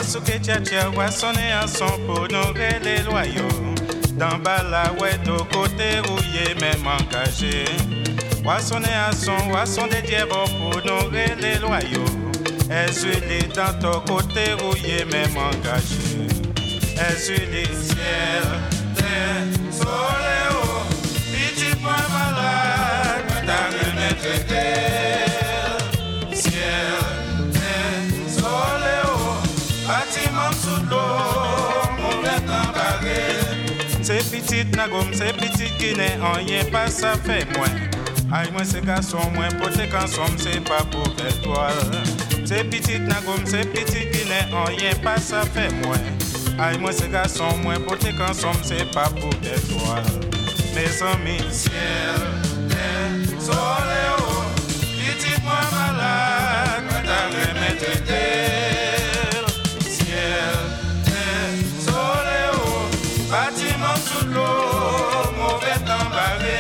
Ouasouke tcha wa sonner un son pour nous les loyaux. Dans bala ouais de côté rouillé même engagé. Wa sonner un son des diables pour nous les loyaux. Est-ce dans ton côté rouillé même engagé. Est-ce les ciel, terre, soleil, petit point malade, t'as remettre ciel, terre, soleil, bâtiment sous l'eau, mauvais temps barré. C'est petite nagom, c'est petite Guinée, en rien pas ça fait moins. Aïe moi c'est garçon, moins poté quand somme, c'est pas pour étoile. C'est petite nagom, c'est petite Guinée, en rien pas ça fait moins. Aïe moi c'est garçon, moins poté quand somme, c'est pas pour étoile. Mes amis, ciel, terre, soleil, petit moi malade, t'as remettre d'elle. Ciel, terre, soleil, bâtiment sous l'eau, mauvais temps barré.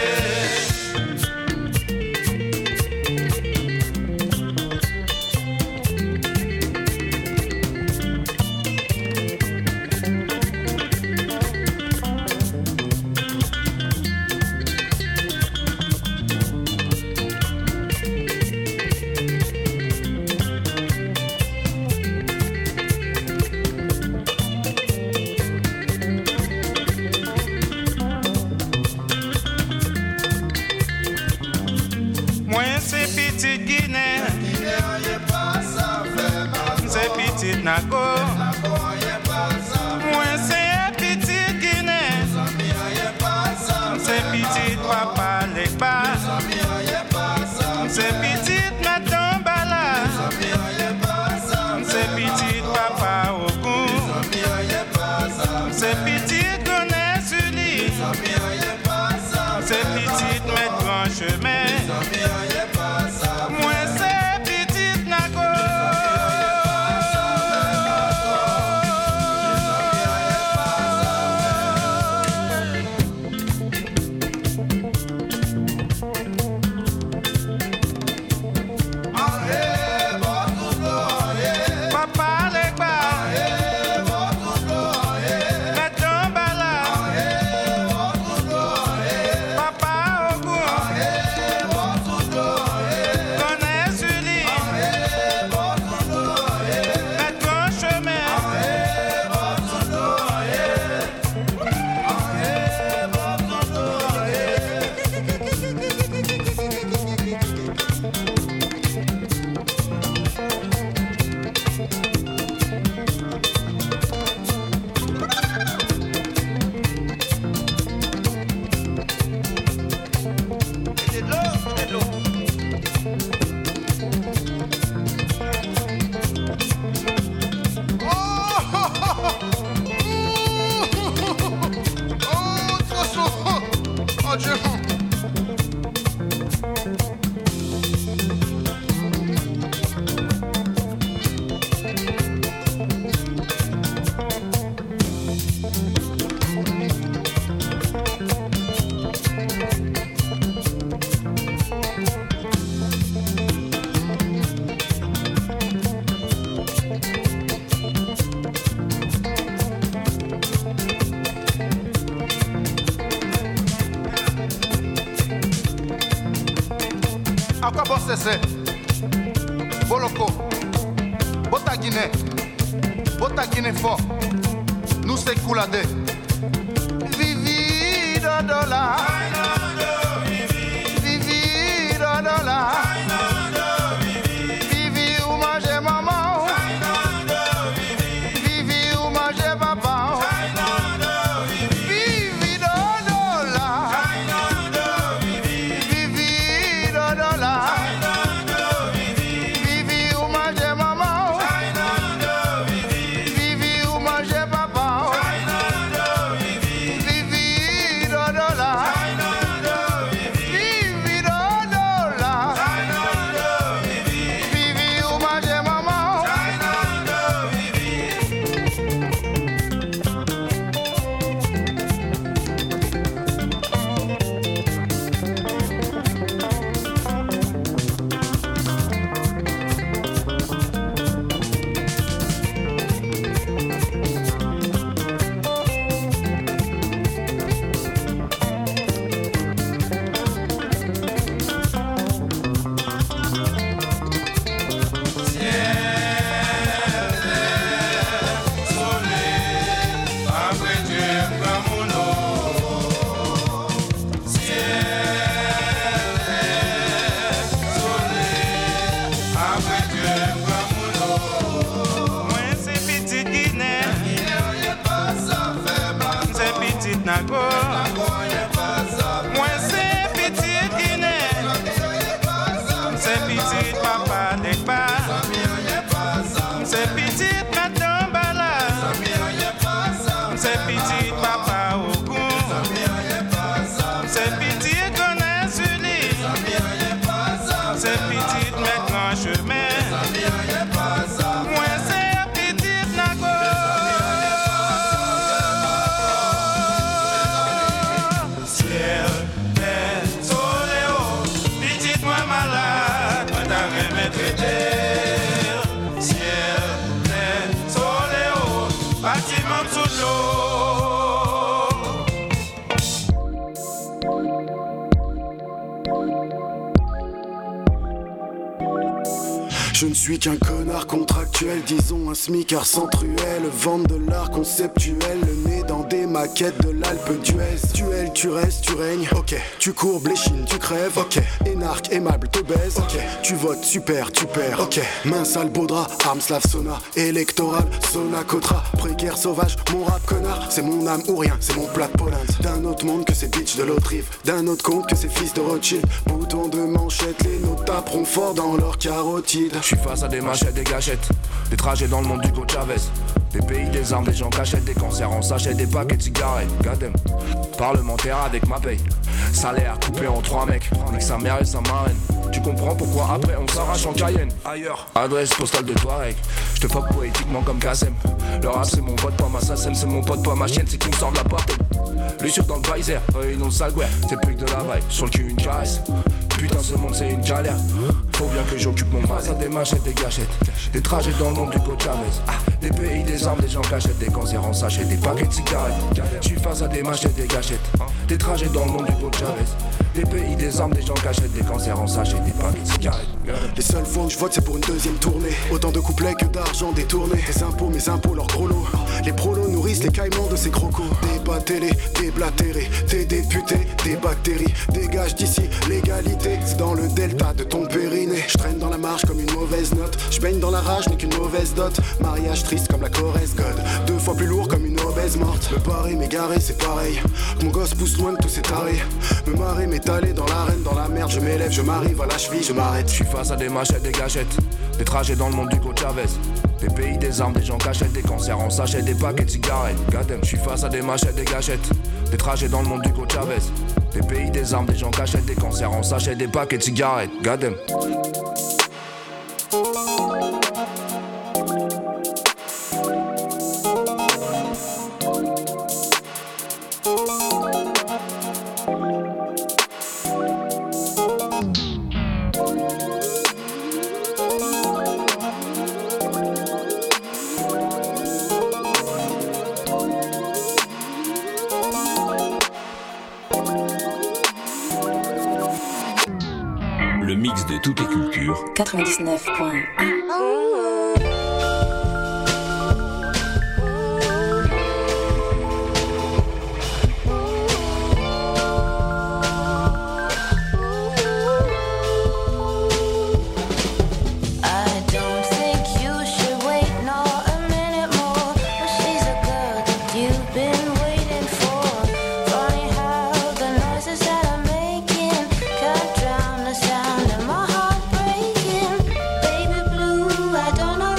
Nago, moi c'est petite Guinée, c'est petite papa Lekba, c'est petite Madame Bala, c'est petite papa Ogun, c'est petite Gonesse Uli, c'est petite Maître Grand Chemin, moi c'est petite Nago. Sese, Boloko, Bota Guinée fort, nous c'est Koulade. Vivi Dodola, Vivi Dodola, Vivi ou manger maman, Vivi ou manger papa, Vivi Dodola, Vivi Dodola. Vivi ou manger papa. petite nago. Moi c'est petite Guinée. C'est petite papa Dekba. C'est petite Katambala. C'est petite papa Ogun. C'est petite Gonne Suli. C'est petite maintenant chemin. Moi c'est petite nago. Ciel, terre, soleil, petite moi malade, moi t'as remis traiter. Ciel, terre, soleil, bâtiment sous l'eau. Je ne suis qu'un connard contractuel, disons un smicard centruel, vente de l'art conceptuel, le nez dans des maquettes de l'Alpe d'Huez. Duel, tu restes, tu règnes, ok. Tu courbes l'échine, tu crèves, ok. Énarque, aimable, te baise, ok. Tu votes, super, tu perds, ok. Main sale, beau drap, arme, slave, sauna, électoral, sauna, cotra, précaire, sauvage, mon rap connard, c'est mon âme ou rien, c'est mon plat de Pologne. D'un autre monde que ces bitches de l'autre rive, d'un autre compte que ces fils de Rothschild. Bouton de manchette, les notes taperont fort dans leur carotide. Je suis face à des machettes, des gâchettes, des trajets dans le monde d'Hugo Chavez. Des pays, des armes, des gens cachètent, des concerts en sachet, des paquets de cigarettes. Goddamn. Parlementaire avec ma paye. Salaire coupé en 3 mecs. Avec sa mère et sa marraine. Tu comprends pourquoi après on s'arrache en Cayenne. Ailleurs, adresse postale de Touareg. J'te fuck poétiquement comme Kassem. Le rap c'est mon pote, pas ma sassem. C'est mon pote, pas ma chienne, c'est qui me sort de la porte. Lui sur dans le visor, ils n'ont le sale ouais. C'est plus que de la vaille, sur le cul une caresse. Putain ce monde c'est une galère. Faut bien que j'occupe mon face à des machettes, des gâchettes. Des trajets dans le monde du Hugo Chavez. Des pays, des armes, des gens cachètent, des cancers en sachet, des paquets de cigarettes. Je suis face à des machettes, des gâchettes. Des trajets dans le monde du Hugo Chavez. Des pays, des armes, des gens cachètent, des cancers en sachet, des paquets de cigarettes. Les seules fois où je vote c'est pour une deuxième tournée. Autant de couplets que d'argent détourné. Les impôts, mes impôts, leurs gros lots. Les prolos nourrissent les caïmans de ces crocos. Débat télé, déblatéré. Tes députés, des bactéries. Dégage d'ici, l'égalité. C'est dans le delta de ton périnée. Je traîne dans la marche comme une mauvaise note. Je baigne dans la rage, n'est qu'une mauvaise dot. Mariage triste comme la Corrèze God. 2 fois plus lourd comme une obèse morte. Me parer, m'égarer, c'est pareil. Mon gosse pousse loin de tous ces tarés. Me marrer, m'étaler dans l'arène, dans la merde. Je m'élève, je m'arrive à la cheville, je m'arrête. Je suis face à des machettes, des gâchettes. Des trajets dans le monde d'Hugo Chavez. Des pays, des armes, des gens cachètent, des cancers en sachet, des paquets de cigarettes. Goddamn, je suis face à des machettes, des gâchettes. Des trajets dans le monde d'Hugo Chavez. Des pays, des armes, des gens cachètent, des cancers en sachet, des paquets de cigarettes. Goddamn. Le mix de toutes les cultures. 99.1. I don't know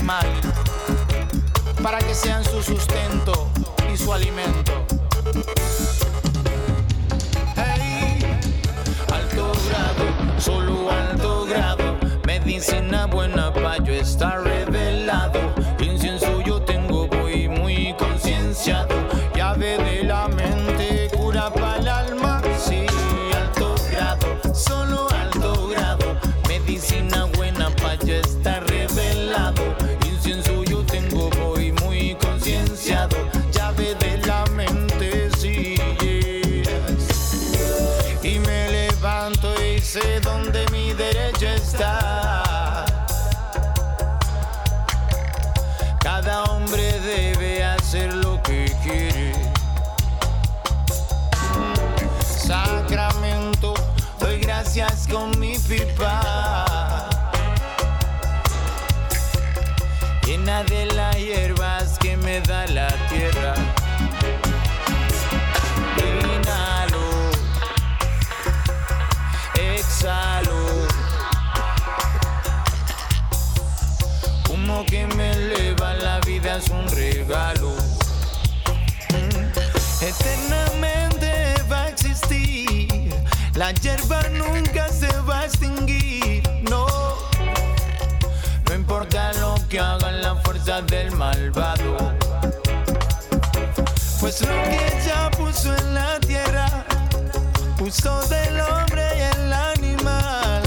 animal, para que sean su sustento y su alimento. Hey, alto grado, solo alto grado, medicina buena pa' yo estar revelado. Incienso yo tengo, voy muy concienciado, llave de la mente, cura para el alma. Sí, alto grado, solo alto grado, medicina buena pa' yo estar revelado. Incienso yo tengo, voy muy concienciado, llave de la mente, sí, yes. Y me levanto y sé dónde mi derecho está. Cada hombre debe hacer lo que quiere. Sacramento, doy gracias con mi pipa, llena de las hierbas que me da la tierra. Inhalo, exhalo, humo que me eleva, la vida es un regalo. Eternamente va a existir, la hierba nunca se va a extinguir, no. No importa lo que hagan las fuerzas del malvado, pues lo que ella puso en la tierra, puso del hombre y el animal.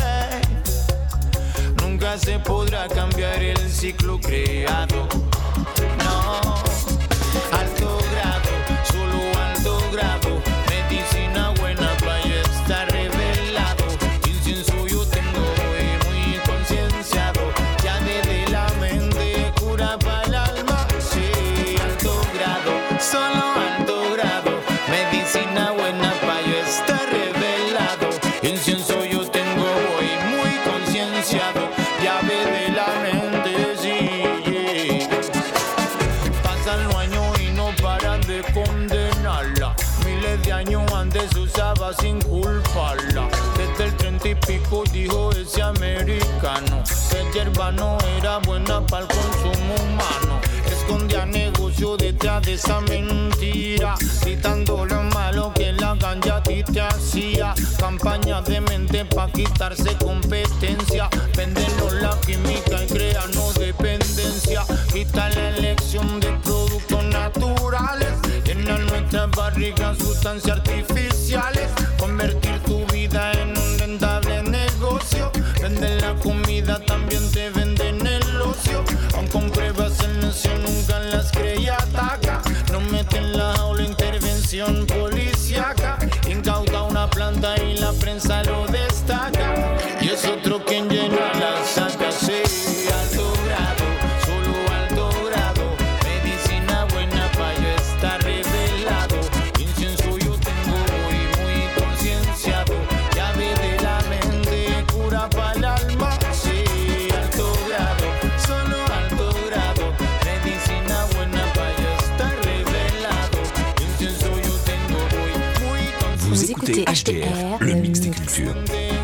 Nunca se podrá cambiar el ciclo creado, no. Alto grado, solo alto grado, medicina buena pa' yo estar revelado. Incienso yo tengo, voy muy concienciado, llave de la mente, cura para el alma. Sí, alto grado, solo alto grado, medicina buena pa' yo estar revelado. Incienso yo tengo, voy muy concienciado, llave de la mente, sí, yeah. Pasan los años y no paran de condenarla, miles de años antes se usaba sin culparla. Desde el 30 y pico dijo ese americano que hierba no era buena para el consumo humano. Escondía negocio detrás de esa mentira, gritando lo malo que la ganja a ti te hacía. Campaña de mente pa' quitarse competencia, vendernos la química y crearnos dependencia. Quitar la elección de productos naturales, llenar nuestras barrigas sustancias artificiales, convertir tu vida en un rentable negocio. Vender la comida, también te venden el ocio. Aun con pruebas el necio nunca las creía ataca. No meten la jaula, intervención policíaca. Incauta una planta y la prensa lo destaca, y es otro quien llena la saca. Sí, alto grado, solo alto grado, medicina buena pa' yo estar revelado. Incienso yo tengo, voy muy concienciado, llave de la mente, cura para el alma. Sí, alto grado, solo alto grado, medicina buena pa' yo estar revelado. Incienso yo tengo, voy muy concienciado. Vous écoutez HDR, le mix des cultures.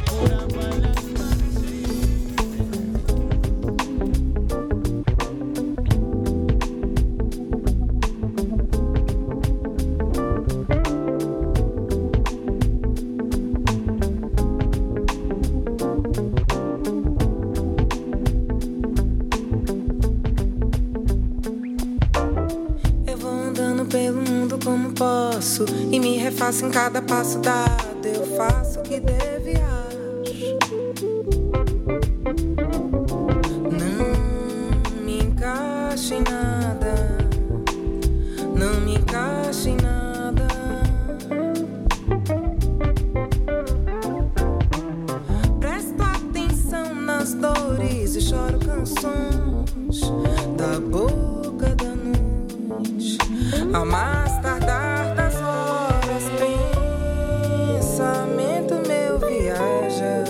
E me refaço em cada passo dado. Eu faço o que deve, acho. Não me encaixo em nada, não me encaixo em nada. Presto atenção nas dores e choro canções da boca da noite. Ao mais tardar das horas, pensamento meu viaja.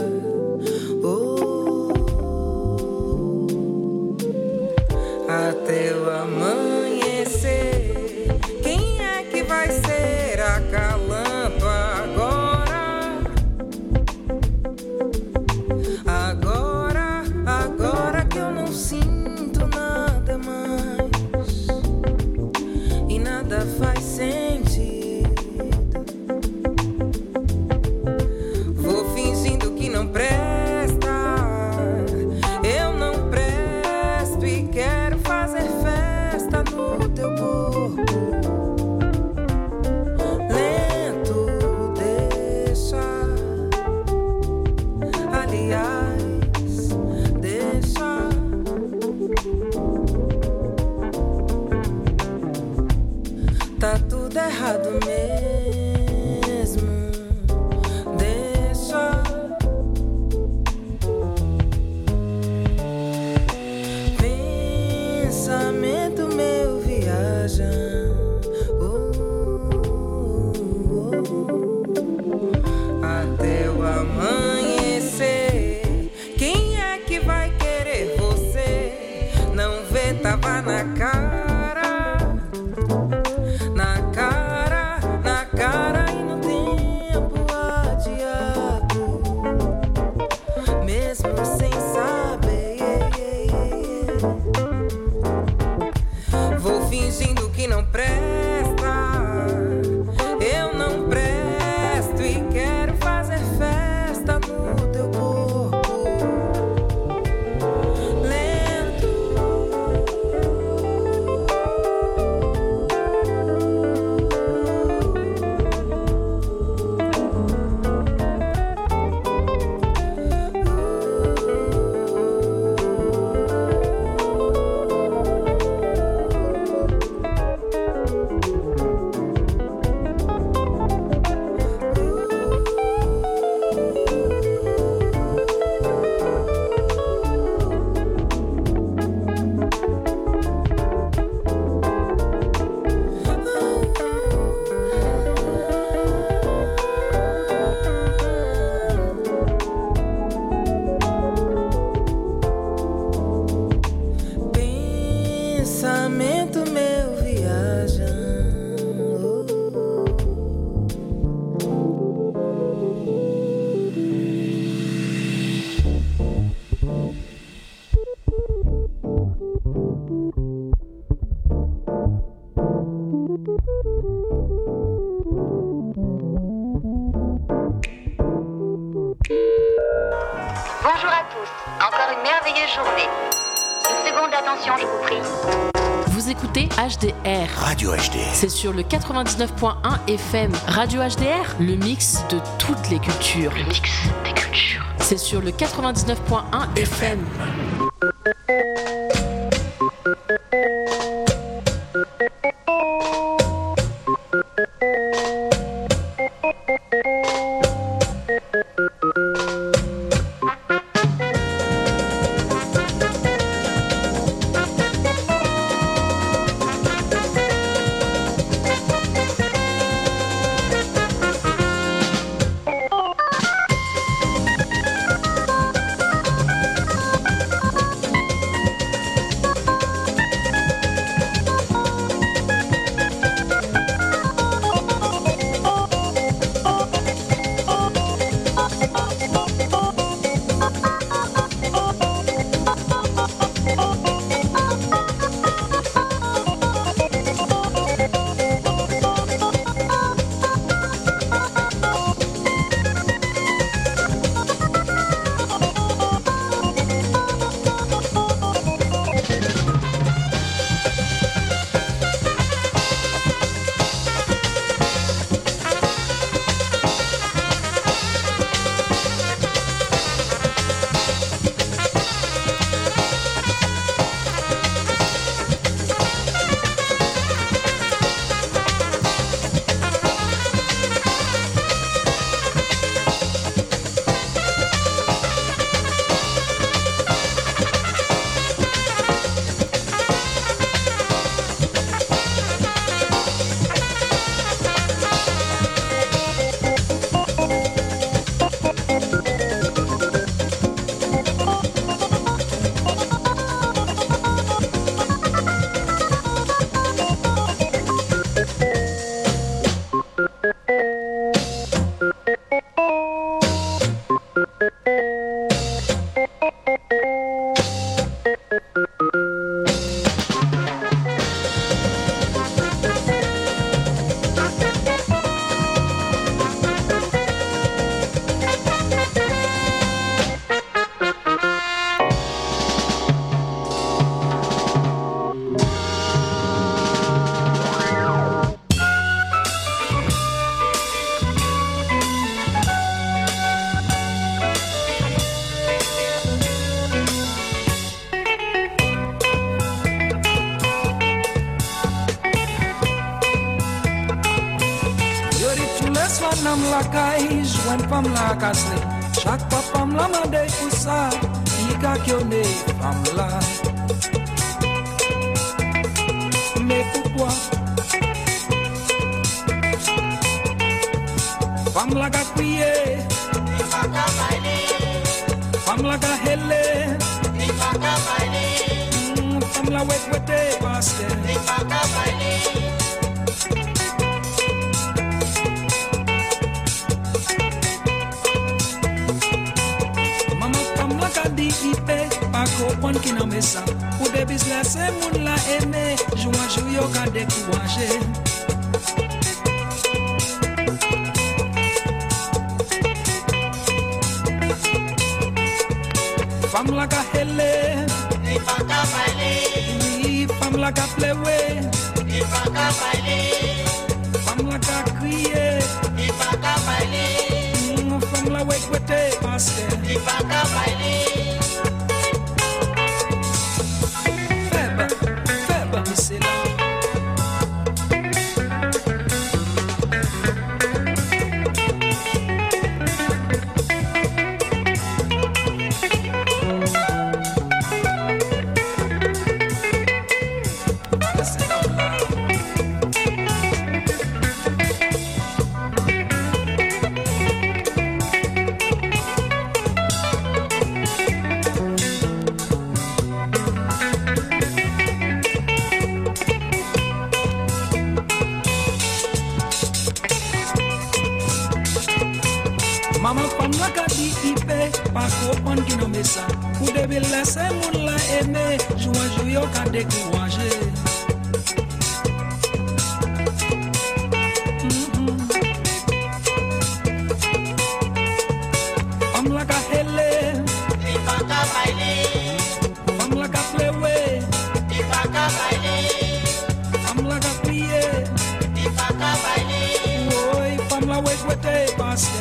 Até o amanhecer. Quem é que vai ser a calamba agora? Agora que eu não sinto nada faz sentido. Vou fingindo que não presta. Eu não presto e quero fazer festa no teu corpo. Lento, deixa. Aliás, deixa. Tá tudo errado mesmo. Deixa. Pensamento meu viaja. Até o amanhecer. Quem é que vai querer você? Não vê, tava na cara. Na cara e no tempo adiado. Mesmo sem saber. Vou fingindo que não presta. Eu não presto e quero fazer festa no teu corpo. Lento. Pensamento meu viaja. Bonjour à tous, encore une merveilleuse journée. Une seconde d'attention, je vous prie. Vous écoutez HDR. Radio HDR. C'est sur le 99.1 FM. Radio HDR, le mix de toutes les cultures. Le mix des cultures. C'est sur le 99.1 FM. Leswan nam lakay, jwen pam la kasne. Chak pa pam la mande kousa, ika kyone pam la. Mais pourquoi? Pam la ka kriye, pam la ka hele, pam la wet wete paske. Di ipe, pa kopon ki nan mesa. Ou de business e moun la eme, jou yo ka dekouwaje. Fam la ka hele, fam la ka plewe, fam la ka kriye, fam la wekwete paske. C'est là. Ou debe lese moun la eme, jou yo ka dekouwaje. Fam la ka hele, fam la ka plewe, fam la ka kriye, oy, fam la wekwete paske.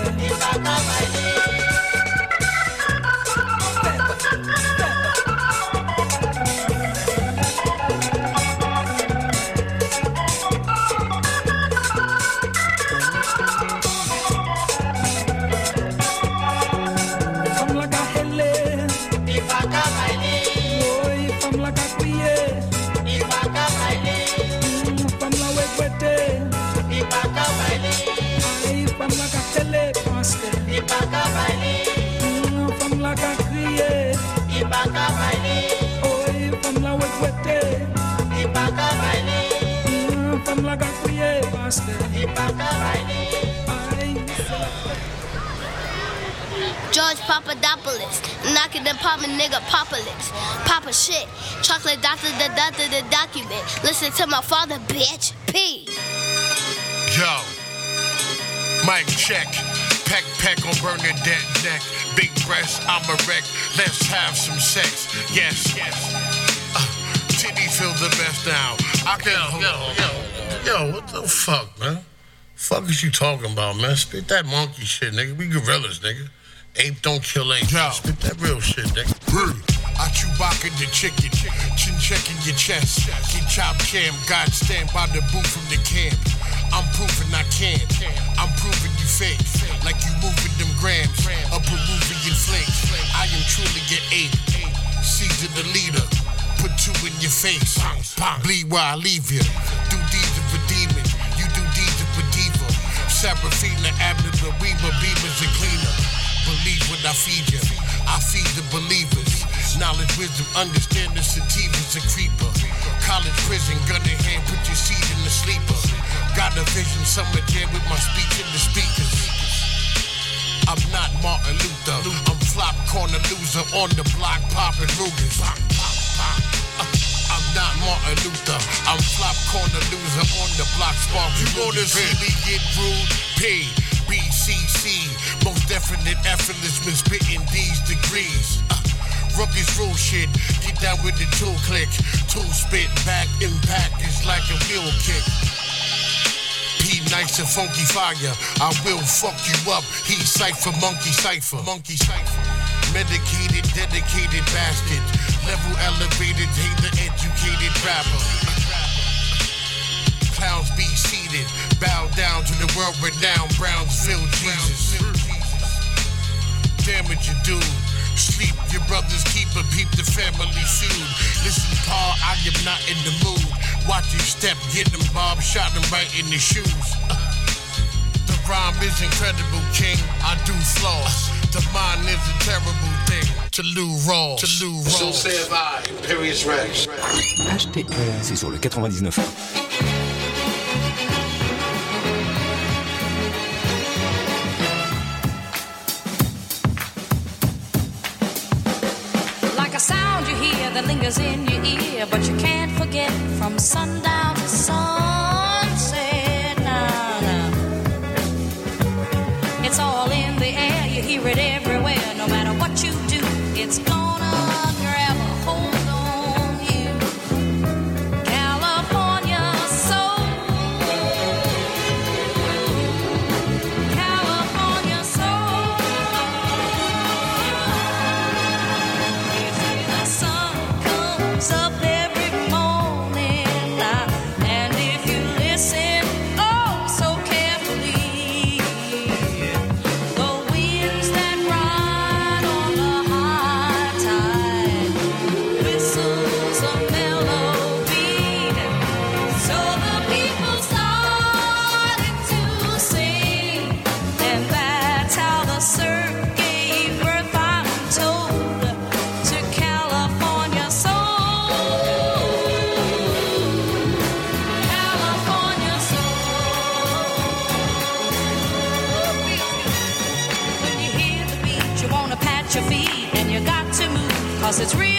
George Papadopoulos, knocking the pop nigga Popolis. Papa shit, chocolate doctor, the document. Listen to my father, bitch. P. Yo, mic check. Peck on Bernadette neck. Big breast, I'm a wreck. Let's have some sex. Yes. Titty feel the best now. I can Yo, what the fuck, man? Fuck is you talking about, man? Spit that monkey shit, nigga. We gorillas, nigga. Ape don't kill ape. Yo. Spit that real shit, nigga. I Chewbacca the chicken. Chin checking your chest. Get chop cam. God stand by the booth from the camp. I'm proving I can. I'm proving you fake. Like you moving them grams. A Peruvian flake. I am truly your ape. Caesar the leader. Put two in your face. Bleed while I leave you. Do deeds of a demon. You do deeds of a diva. Seraphina, Abner, the Weaver, Beavers, and cleaner. Believe when I feed you. I feed the believers. Knowledge, wisdom, understanding, sativa's a creeper. College, prison, gun in hand, put your seed in the sleeper. Got a vision, summer jam with my speech in the speakers. I'm not Martin Luther. I'm flop corner loser on the block, popping Rugers. I'm not Martin Luther. I'm flop corner loser on the block, spark. You wanna see me get rude? P, BCC. Most definite effortless been spitting these degrees. Ruckus rule shit, get down with the tool click. Tool spit, back impact is like a wheel kick. P nice and funky fire, I will fuck you up. He cipher, monkey cipher. Medicated, dedicated bastard. Level elevated, hate the educated rapper. Clowns be seated, bow down to the world-renowned Brownsville Jesus. Damage you do. Sleep, your brother's keeper, peep the family feud. Listen, Pa, I am not in the mood. Watch your step, get them Bob, shot them right in the shoes. The rhyme is incredible, king. I do flaws. The mind is a terrible thing. To Lou Rawls. So say have I, Imperious Rex. HTR, c'est sur le 99. That lingers in your ear, but you can't forget from sundown to sunset. Nah. It's all in the air, you hear it everywhere. No matter what you do, it's gonna grab a hold on you. California soul, California soul. You see the sun comes up every morning, and if you listen, oh, so carefully, the winds that ride on the high tide whistles a melody, so the people started to sing, and that's how the surf gave birth, I'm told, to California soul. California soul. When you hear the beat, you wanna pat your feet, and you got to move, 'cause it's real.